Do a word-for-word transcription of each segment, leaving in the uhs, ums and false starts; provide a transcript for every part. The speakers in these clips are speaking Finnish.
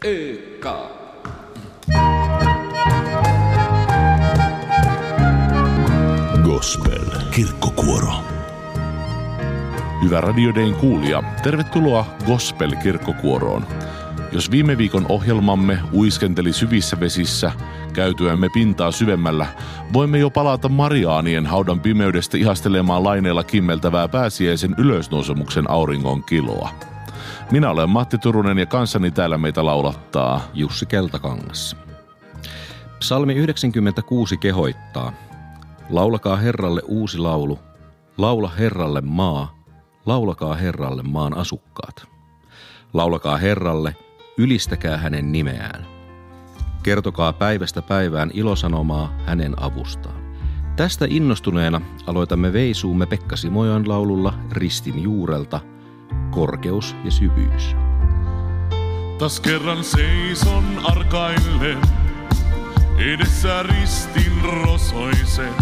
Ö-K. Gospel kirkkokuoro. Hyvä Radio Dayn kuulija, tervetuloa Gospel kirkkokuoroon. Jos viime viikon ohjelmamme uiskenteli syvissä vesissä, käytyämme pintaa syvemmällä, voimme jo palata Mariaanien haudan pimeydestä ihastelemaan laineella kimmeltävää pääsiäisen ylösnousemuksen auringon kiloa. Minä olen Matti Turunen ja kanssani täällä meitä laulattaa Jussi Keltakangas. Psalmi yhdeksänkymmentäkuusi kehoittaa: laulakaa Herralle uusi laulu, laula Herralle maa, laulakaa Herralle maan asukkaat. Laulakaa Herralle, ylistäkää hänen nimeään. Kertokaa päivästä päivään ilosanomaa hänen avustaan. Tästä innostuneena aloitamme veisuumme Pekka Simojan laululla Ristin juurelta, korkeus ja syvyys. Tas kerran seison arkaillen, edessä ristin rosoisen.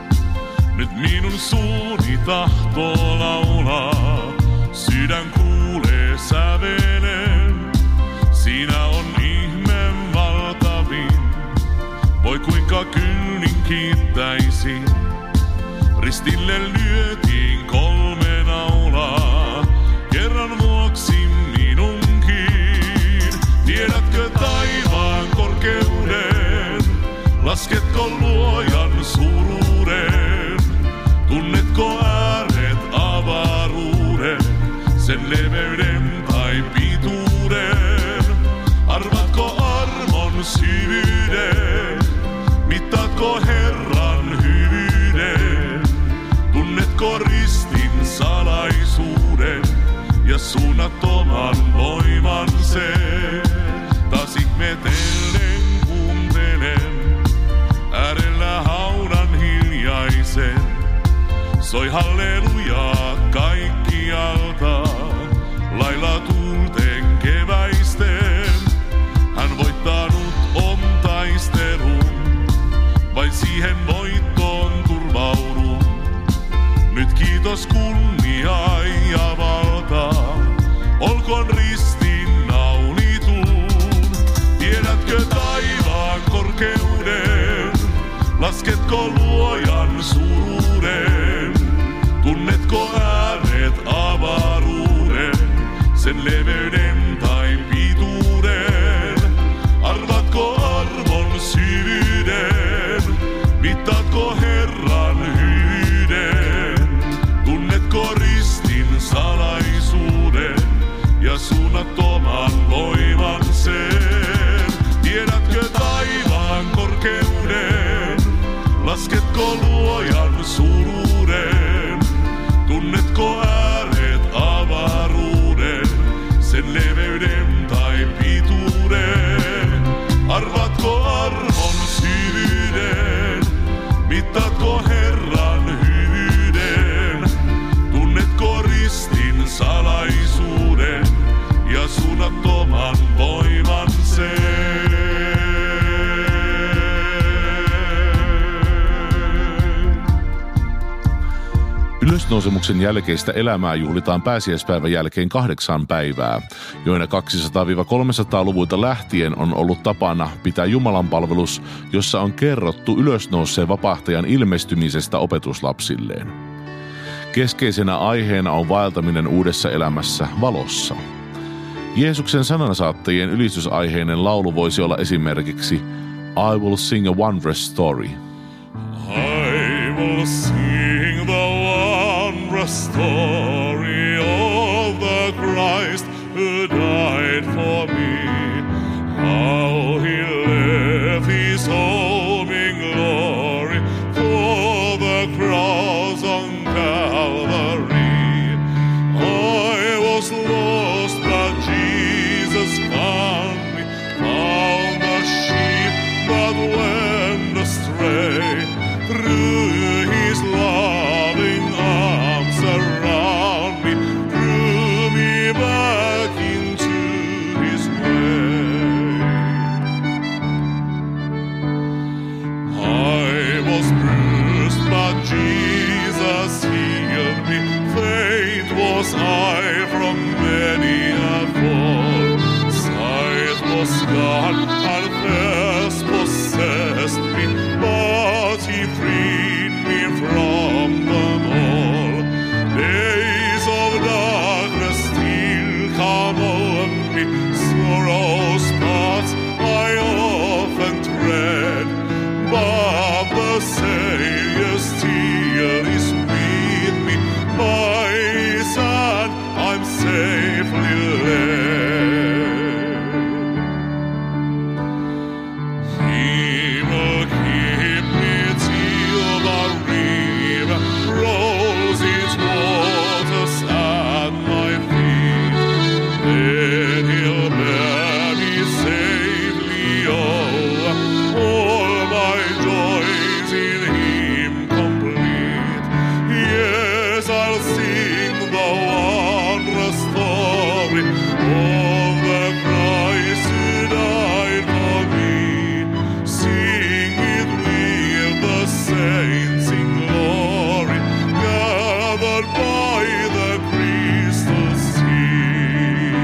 Nyt minun suuni tahtoo laulaa, sydän kuulee sävelen. Siinä on ihmeen valtavin, voi kuinka kyllin kiittäisin. Ristille lyötiin kolme naulaa, kerran vuoksi minunkin. Tiedätkö taivaan korkeuden, lasketko luojan suuruuden? Tunnetko ääret avaruuden, sen leveyden tai pituuden? Arvatko armon syvyyden, mittaatko Herran hyvyyden? Tunnetko ristin salaisuuden ja suunnattoman voiman sen? Taas ihmetellen kuuntelen, äärellä haudan hiljaisen. Soi hallelujaa kaikkialta, lailla tuulten keväisten. Hän voittanut on taistelun, vain siihen voittoon turvaudun. Nyt kiitos, kunnia ja valta, olkoon ristin naulitun. Tiedätkö taivaan korkeuden, lasketko luojan suuruuden? Tunnetko ääret avaruuden, sen leveyden tai pituuden? Arvatko arvon syvyyden, mittaatko Herran hyvyyden? Tunnetko ristin salaisuuden ja suunnattoman voiman sen? Tiedätkö taivaan korkeuden, lasketko luojan suuruuden? Tunnetko ääret avaruuden, sen leveyden tai pituuden? Arvatko arvon syvyyden, mittaatko Herran hyvyyden? Tunnetko ristin salaisuuden ja suunnattoman voiman sen? Ylösnousemuksen jälkeistä elämää juhlitaan pääsiäispäivän jälkeen kahdeksan päivää, joina kaksisataa–kolmesataa-luvulta lähtien on ollut tapana pitää jumalanpalvelus, jossa on kerrottu ylösnouseen vapahtajan ilmestymisestä opetuslapsilleen. Keskeisenä aiheena on vaeltaminen uudessa elämässä valossa. Jeesuksen sanansaattajien ylistysaiheinen laulu voisi olla esimerkiksi I will sing a wondrous story. I will sing the wondrous story of the Christ who died for me. How he left his home in glory for the cross on Calvary. I was lost, but Jesus found me, found the sheep that went astray. Through his loving arms around me, drew me back into his way. was gone and first possessed me, but he freed me from them all. Days of darkness still come on me, sorrow's paths I often tread, but the Savior still is with me. By his hand I'm safely led. He will keep me till the river rolls its waters at my feet. Then he'll bear me safely over, all my joys in him complete. Yes, I'll sing the wondrous story of the Christ who died for me. Sing it with the saints in glory, gathered by the crystal sea.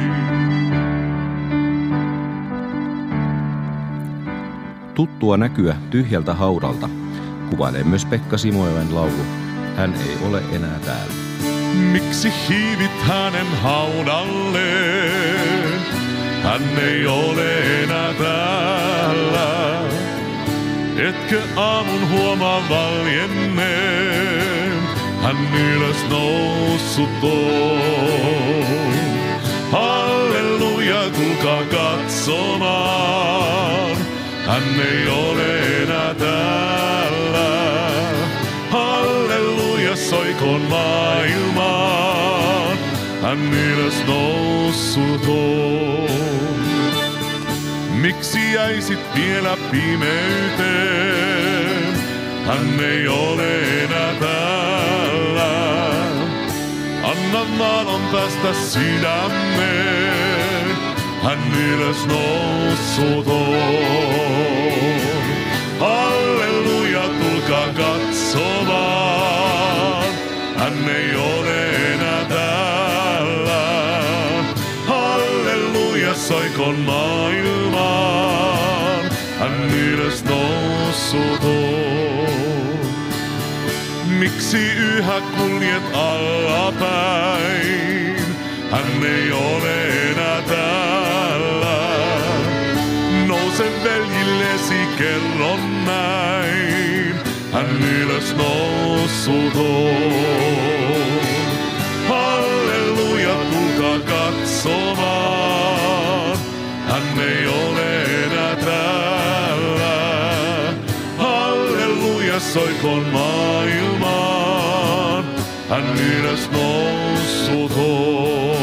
Tuttua näkyä tyhjältä haudalta kuvailee myös Pekka Simojoen laulu Hän ei ole enää täällä. Miksi hiivit hänen haudalleen? Hän ei ole enää täällä. Etkö aamun huomaa valjenneen? Hän ylös noussut on. Halleluja, tulkaa katsomaan. Hän ei ole enää täällä. Halleluja, soikoon maailmaan. Hän ylös noussut on. Miksi jäisit vielä pimeyteen? Hän ei ole enää täällä. Anna valon päästä sydämeen. Hän ylös noussut on. Halleluja, tulkaa katsomaan. Hän ei ole enää täällä. Halleluja, soikoon maailmaan. Hän ylös noussut on. Miksi yhä kuljet allapäin? Hän ei ole enää täällä. Nouse veljillesi, kerron näin. Hän ylös noussut on. Halleluja, tulkaa katsomaan. Hän ei ole enää täällä. Halleluja, soikoon maailmaan. Hän ylös noussut on.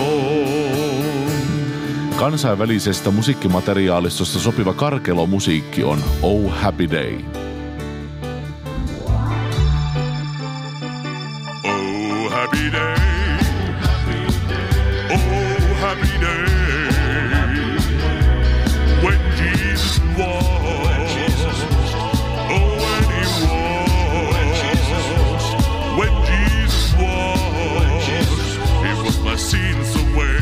Kansainvälisestä musiikkimateriaalistosta sopiva karkelomusiikki on Oh Happy Day. Oh happy day, oh happy day, when Jesus was, oh when he was, when Jesus was, he was my sins away.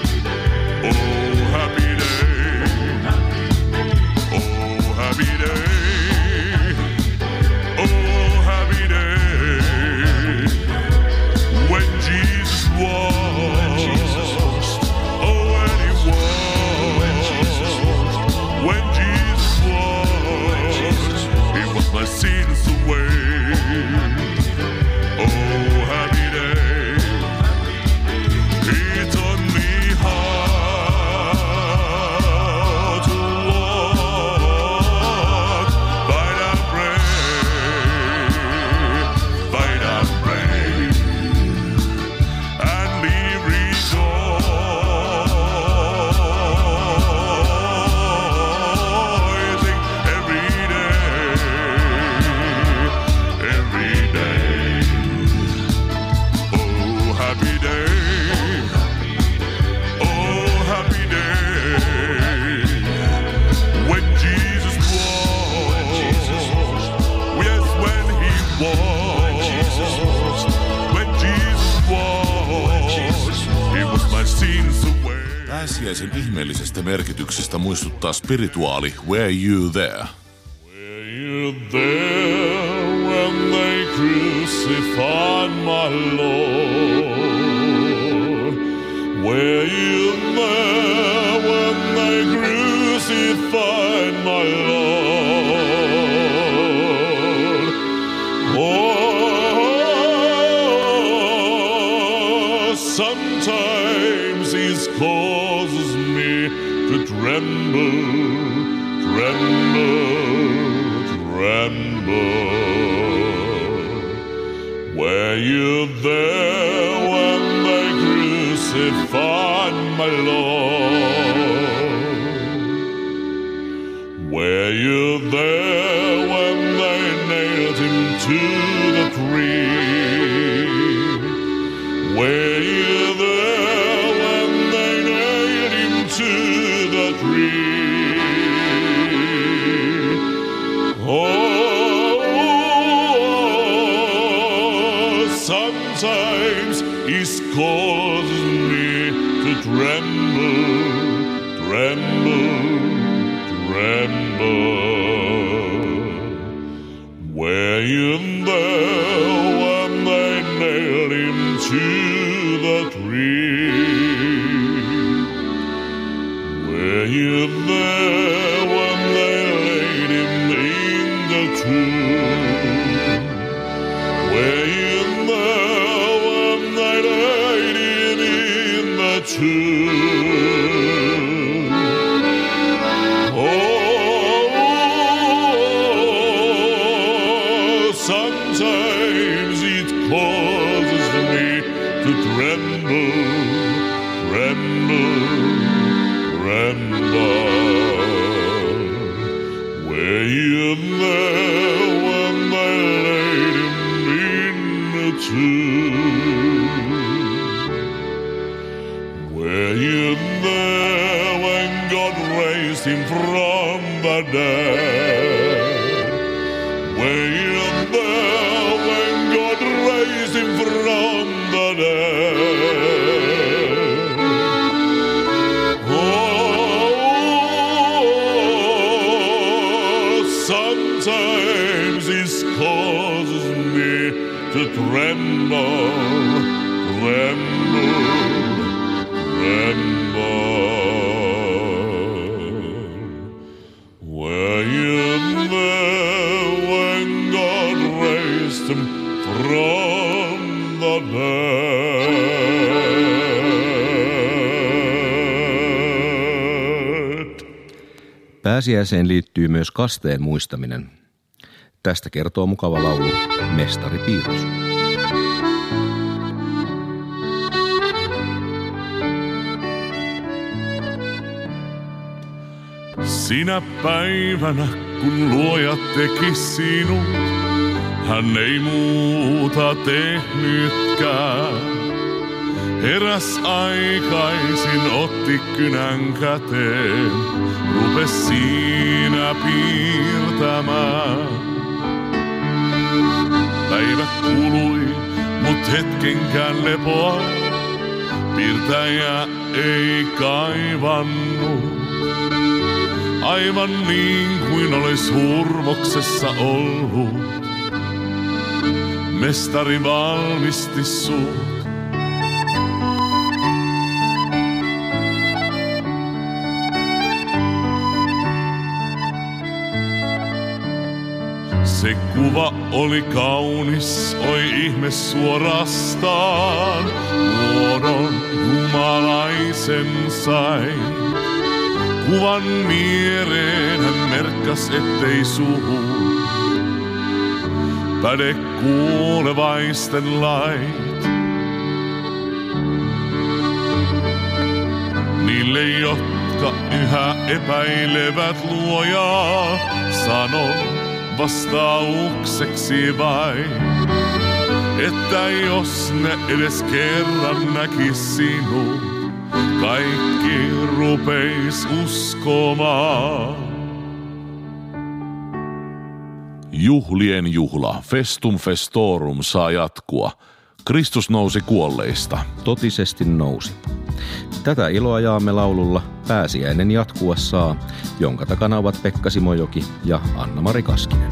Oh happy day, oh happy day. ihmeellisestä merkityksestä muistuttaa spirituaali Were You There? Were you there when they crucified my Lord? Were you there when they crucified my Lord? Oh, sometimes He causes me to tremble, tremble, tremble. Were you there when they crucified my Lord? Were you there when they nailed Him to the tree? Were you there when they nailed Him to the tree? Oh, sometimes He causes me to tremble, tremble, tremble. Were you there when they nailed Him to the tree? Were you there when they laid Him in the tomb? Were you there when they laid Him in the tomb? Oh, sometimes it causes me to tremble, tremble, tremble. Were you there when they laid Him in the tomb? Were you there when God raised Him from the dead? Were you there when God raised Him from the dead? Oh, sometimes He causes me to tremble, tremble, tremble. Were you there when God raised Him from the dead? Pääsiäiseen liittyy myös kasteen muistaminen. Tästä kertoo mukava laulu Mestari Piirros. Sinä päivänä, kun Luoja teki sinut, Hän ei muuta tehnytkään. Heräs aikaisin, otti kynän käteen, rupes siinä piirtämään. Päivä kului, mut hetkenkään lepoa, piirtäjä ei kaivannut. Aivan niin kuin olis hurmoksessa ollut, mestari valmisti sut. Se kuva oli kaunis, oi ihme suorastaan, muodon jumalaisen sai. Kuvan viereen hän merkkas, ettei suhu päde kuulevaisten lait. Niille, jotka yhä epäilevät Luojaa, sanon vastaukseksi vain, että jos ne edes kerran näkis sinut, kaikki rupeis uskomaan. Juhlien juhla, festum festorum, saa jatkua. Kristus nousi kuolleista. Totisesti nousi. Tätä iloa jaamme laululla Pääsiäinen jatkua saa, jonka takana ovat Pekka Simojoki ja Anna-Mari Kaskinen.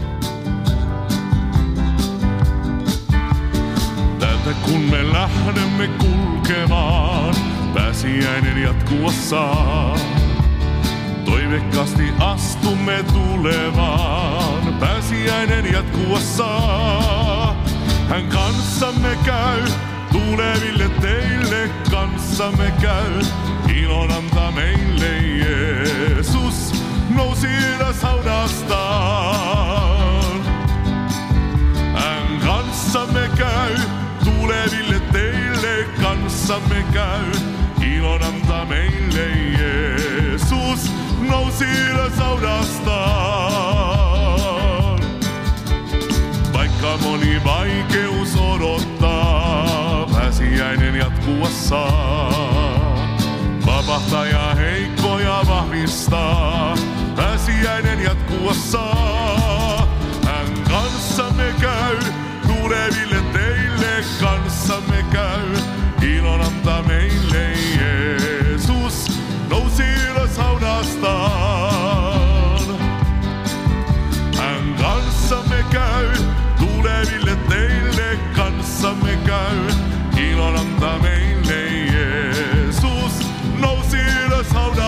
Täältä kun me lähdemme kulkemaan, pääsiäinen jatkua saa. Toiveikkaasti astumme tulevaan, pääsiäinen jatkua saa. Hän kanssamme käy, tuleville teille kanssamme käy. Ilon antaa meille Jeesus, nousi ylös haudastaan. Hän kanssamme käy, tuleville teille kanssamme käy. Ilon antaa meille Jeesus, nousi ylös haudastaan. Vaikka moni vaikeus odottaa, pääsiäinen jatkua saa. Vapahtaja heikkoja vahvistaa, pääsiäinen jatkua saa. Hän kanssamme käy, tuleville teille kanssamme käy. Ilon antaa meille Jeesus, nousi ylös haudastaan. Hän kanssamme käy, tuleville teille kanssamme käy. Ilon antaa meille Jeesus, nousi ylös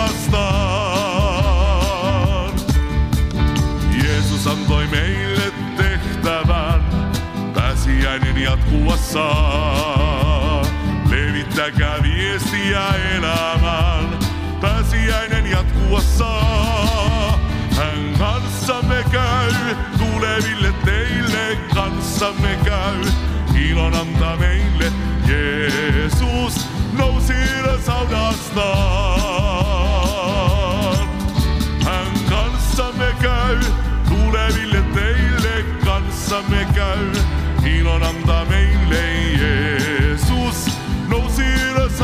haudastaan. Jeesus antoi meille tehtävän, pääsiäinen jatkua saa. Levittäkää viestiä elämään, pääsiäinen jatkua saa. Hän kanssamme käy, tuleville teille kanssamme käy. Ilon antaa meille Jeesus, nousi ylös haudastaan. Hän kanssamme käy, tuleville teille kanssamme käy. Ilon antaa meille Jeesus, nousi ylös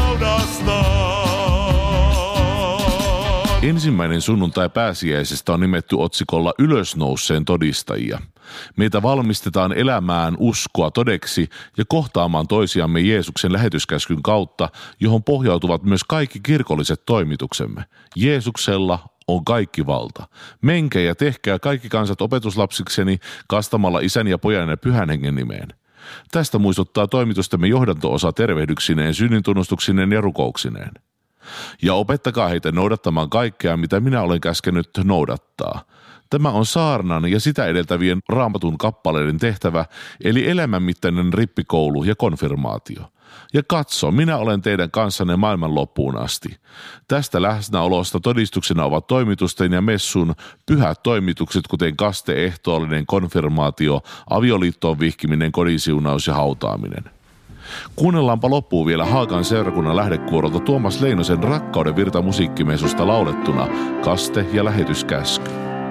haudastaan. Ensimmäinen sunnuntai pääsiäisestä on nimetty otsikolla Ylösnouseen todistajia. Meitä valmistetaan elämään uskoa todeksi ja kohtaamaan toisiamme Jeesuksen lähetyskäskyn kautta, johon pohjautuvat myös kaikki kirkolliset toimituksemme. Jeesuksella on kaikki valta. Menkää ja tehkää kaikki kansat opetuslapsikseni kastamalla Isän ja Pojan ja Pyhän Hengen nimeen. Tästä muistuttaa toimitustemme johdanto-osa tervehdyksineen, synnintunnustuksineen ja rukouksineen. Ja opettakaa heitä noudattamaan kaikkea, mitä minä olen käskenyt noudattaa. Tämä on saarnan ja sitä edeltävien Raamatun kappaleiden tehtävä, eli elämänmittainen rippikoulu ja konfirmaatio. Ja katso, minä olen teidän kanssanne maailman loppuun asti. Tästä läsnäolosta todistuksena ovat toimitusten ja messun pyhät toimitukset, kuten kaste, ehtoollinen, konfirmaatio, avioliittoon vihkiminen, kodinsiunaus ja hautaaminen. Kuunnellaanpa loppuun vielä Haakan seurakunnan lähdekuorolta Tuomas Leinosen Rakkauden virta musiikkimessusta laulettuna kaste ja lähetyskäsky.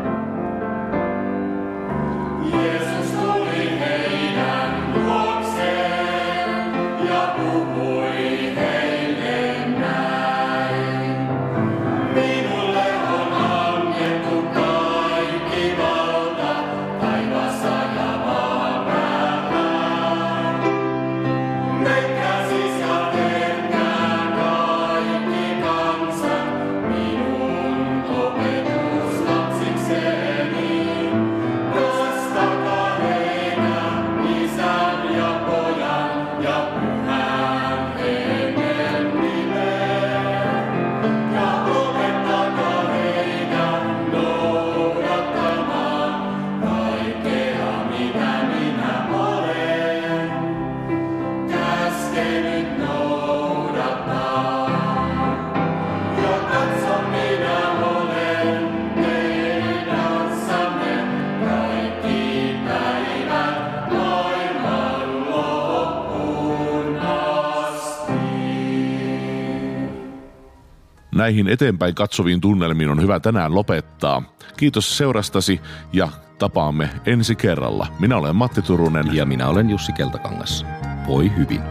Näihin eteenpäin katsoviin tunnelmiin on hyvä tänään lopettaa. Kiitos seurastasi ja tapaamme ensi kerralla. Minä olen Matti Turunen. Ja minä olen Jussi Keltakangas. Voi hyvin.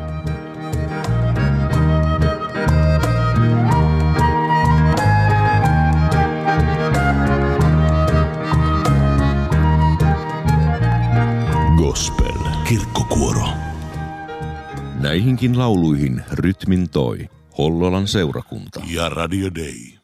Gospel kirkkokuoro. Näihinkin lauluihin rytmin toi Hollolan seurakunta. Ja Radio Day.